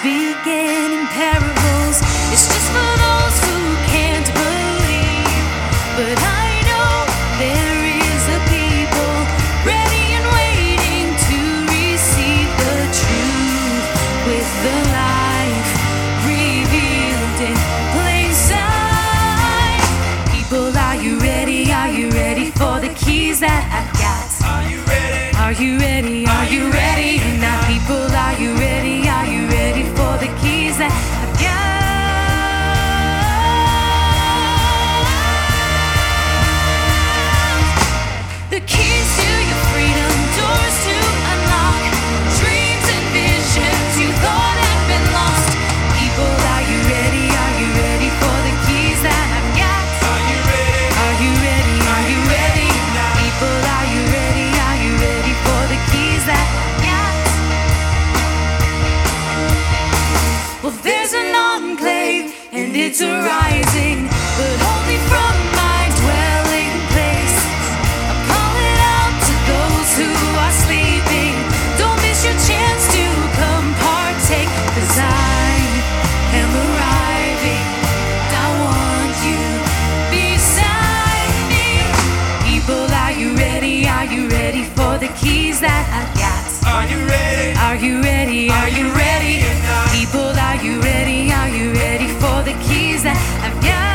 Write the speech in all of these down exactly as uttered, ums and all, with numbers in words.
speaking in parables. It's just for those who can't believe. But I know there is a people ready and waiting to receive the truth with the life revealed in plain sight. People, are you ready? Are you ready for the keys that I've got? Are you ready? Are you ready? Are you ready? Now, people, are you ready? Are you ready for the keys that I've got? The keys to your freedom, doors to unlock, dreams and visions you thought had been lost. People, are you ready? Are you ready for the keys that I've got? Are you ready? Are you ready? Are you ready? People, are you ready? Are you ready for the keys that I've got? Well, there's an enclave and it's arising, but only from my dwelling place. I'm calling out to those who are sleeping. Don't miss your chance to come partake, 'cause I am arriving. I want you beside me. People, are you ready? Are you ready for the keys that I've got? Are you ready? Are you ready? Are you ready? People, are you ready? Are you ready for the keys that I've got?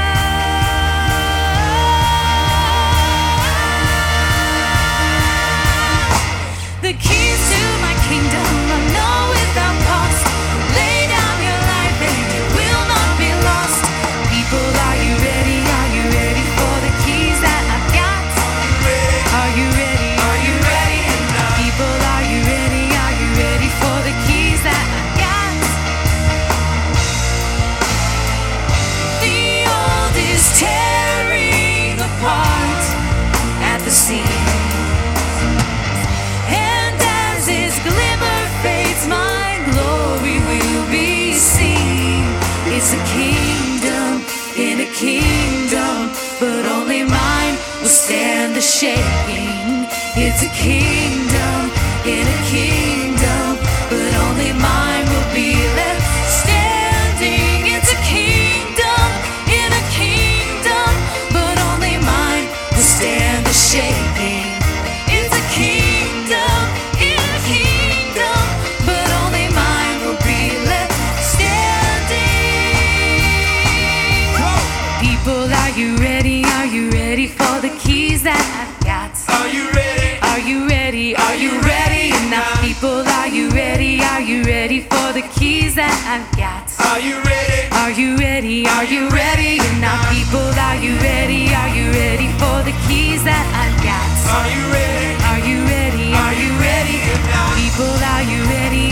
The keys to my kingdom I know without cost. Lay down your life and you will not be lost. People, are you ready? Are you ready for the keys that I've got? Are you ready? Are you ready? People, are you ready? Are you ready for the keys that I've got? The old is tearing apart at the seams, and as its glimmer fades, my glory will be seen. It's a kingdom in a kingdom, but only mine will stand the shaking. It's a kingdom in a kingdom, but only mine will be left standing. It's a kingdom in a kingdom, but only mine will stand the shaking. It's a kingdom in a kingdom, but only mine will be left standing. People, are you ready? Are you ready for the keys that I've got? Are you ready? Are you ready? Are you ready? Now, people, are you ready? Are you ready for the keys that I've got? Are you ready? Are you ready? Are you ready? Now, people, are you ready? Are you ready for the keys that I've got? Are you ready? Are you ready? Are you ready? People, are you ready?